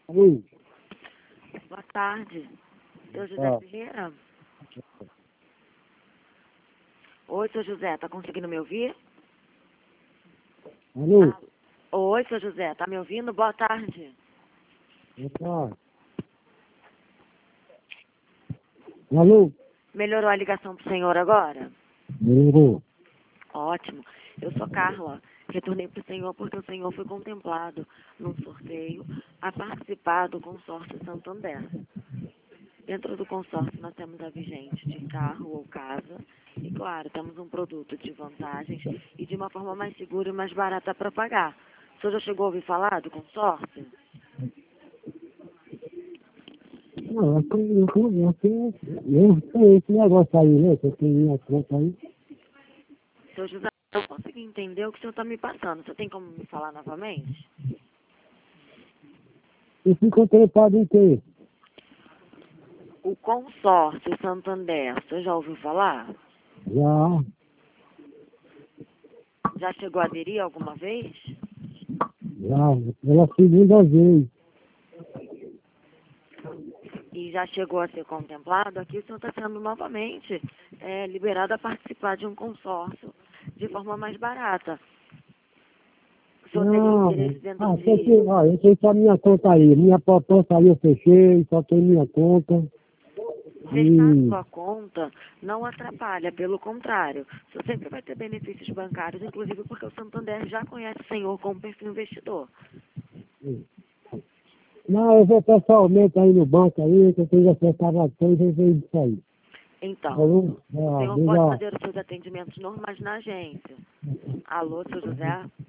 Oi. Boa tarde. Seu José Ah, Ferreira? Oi, seu José, tá conseguindo me ouvir? alô? Oi, seu José, tá me ouvindo? Boa tarde. Boa tarde. Alô? Melhorou a ligação pro senhor agora? Melhorou. Ótimo. Eu sou Carla. Retornei pro senhor porque o senhor foi contemplado num sorteio a participar do consórcio Santander. Dentro do consórcio nós temos a vigente de carro ou casa e, claro, temos um produto de vantagens e de uma forma mais segura e mais barata para pagar. O senhor já chegou a ouvir falar do consórcio? Não, eu sei esse negócio aí, né? Que eu tenho minha conta aí. Seu José, eu não consegui entender o que o senhor está me passando. Você tem como me falar novamente? E fico interessado em quê? O consórcio Santander, o senhor já ouviu falar? Já, Já chegou a aderir alguma vez? já, pela segunda vez. E já chegou a ser contemplado? Aqui o senhor está sendo novamente liberado a participar de um consórcio de forma mais barata. O senhor teria Não, interesse dentro eu tenho só minha conta aí. Minha poupança aí eu fechei, só tenho minha conta. fechar E, sua conta não atrapalha, pelo contrário. O senhor sempre vai ter benefícios bancários, inclusive porque o Santander já conhece o senhor como perfil investidor. não, eu vou pessoalmente aí no banco aí, que eu tenho que acertar as coisas e ver isso aí. Então, Alô? o senhor pode Obrigado. fazer os seus atendimentos normais na agência. Alô, seu José?